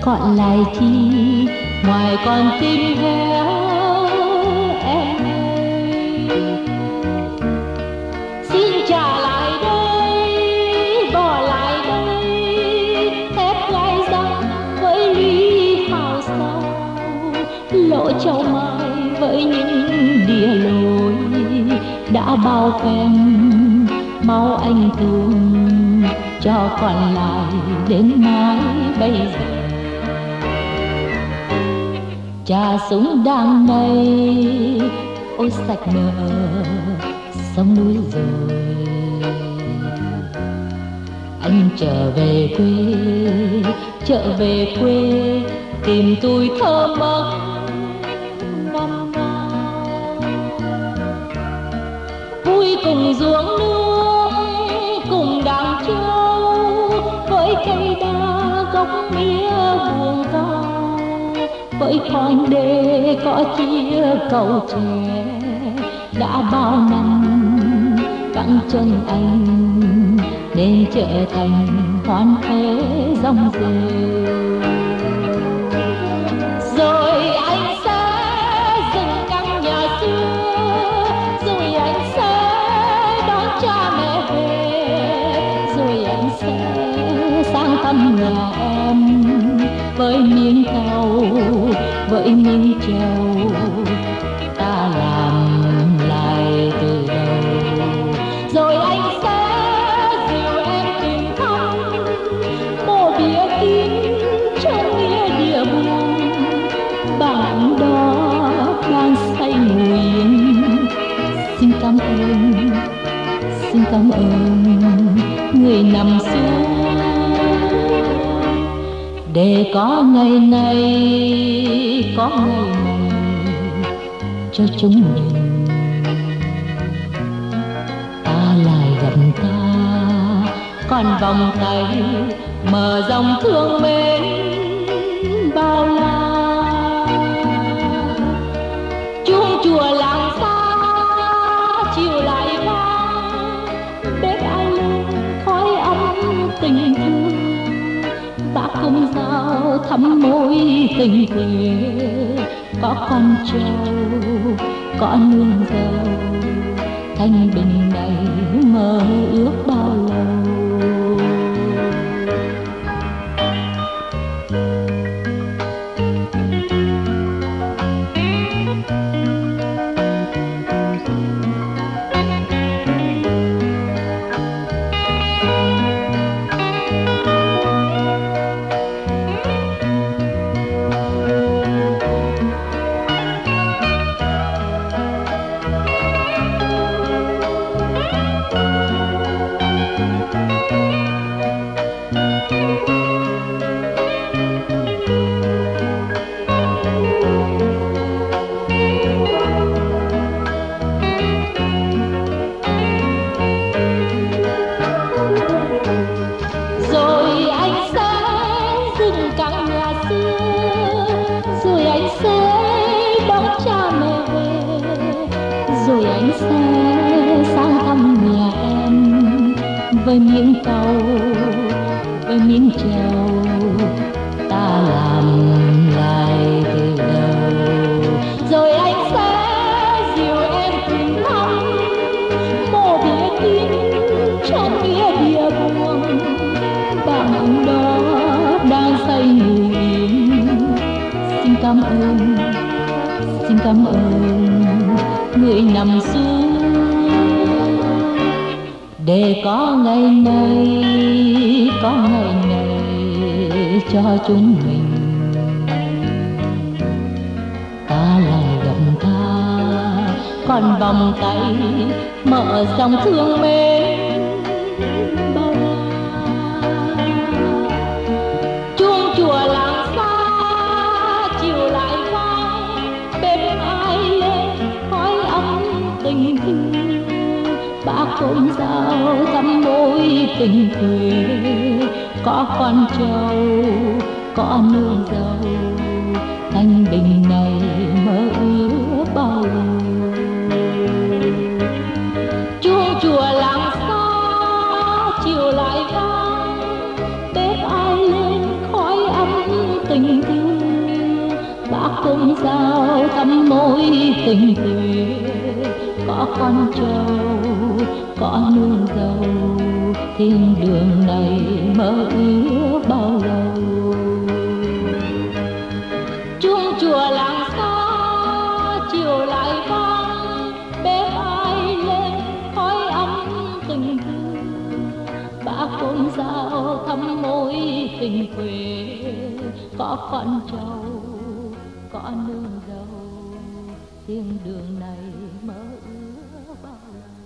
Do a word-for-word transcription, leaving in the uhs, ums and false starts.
còn lại chi ngoài con tim héo em ơi. Xin trả lại đây, bỏ lại đây thép gai răng với ly hào sâu, lỗ châu mai với những đìa lối đã bao phen máu anh tuôn cho còn lại đến mãi bây giờ. Trà súng đang mây ôi sạch nợ sông núi rồi, anh trở về quê, trở về quê tìm tôi thơ mộng năm nào. Vui cùng ruộng nước cùng đàn trâu, với cây đa gốc mía buồn cao, với con đê có chia cầu tre đã bao năm cẳng chân anh nên trở thành hoan thế rong rêu. Rồi anh sẽ dừng căn nhà xưa, rồi anh sẽ đón cha mẹ về, rồi anh sẽ sang thăm nhà em với miếng cau, với miếng trầu ta làm lại từ đầu. Rồi anh sẽ dìu em tìm thăm mộ bia kín trong nghĩa địa buồn, bạn đó đang say ngủ yên. Xin cảm ơn, xin cảm ơn người nằm xuống để có ngày này, có ngày này cho chúng mình. Ta lại gặp ta còn vòng tay mở dòng thương mến bao la. Chuông chùa làng xa chiều lại vang, bếp ai lên khói ấm tình thương, bác công giao thắm môi tình quê. Có con trâu, có nương dâu, thanh bình này mơ ước bao lâu. Với miếng cau, với miếng trầu ta làm lại từ đầu. Rồi anh sẽ dìu em tìm thăm mộ bia kín trong nghĩa địa buồn, bạn đó đang say ngủ yên. Xin cảm ơn, xin cảm ơn người nằm xuống để có ngày này, có ngày này cho chúng mình. Ta lại gặp ta còn vòng tay mở dòng thương mến bao la. Chuông chùa làng xa chiều lại vang, bếp ai lên khói ấm tình thương, bác công giao thắm môi tình quê. Có con trâu, có nương dâu, thanh bình này mơ ước bao lâu. Chuông chùa làng xa chiều lại vang, bếp ai lên khói ấm tình cùng giao thắm mối tình thề, có con trâu có nương dâu, thiên đường này mơ ước bao lâu. Chuông chùa làng xa chiều lại vang, bếp ai lên khói ấm tình thương, bà cùng giao thắm mối tình quê, có con trâu có nương dâu, thiên đường này mơ ước bao lâu.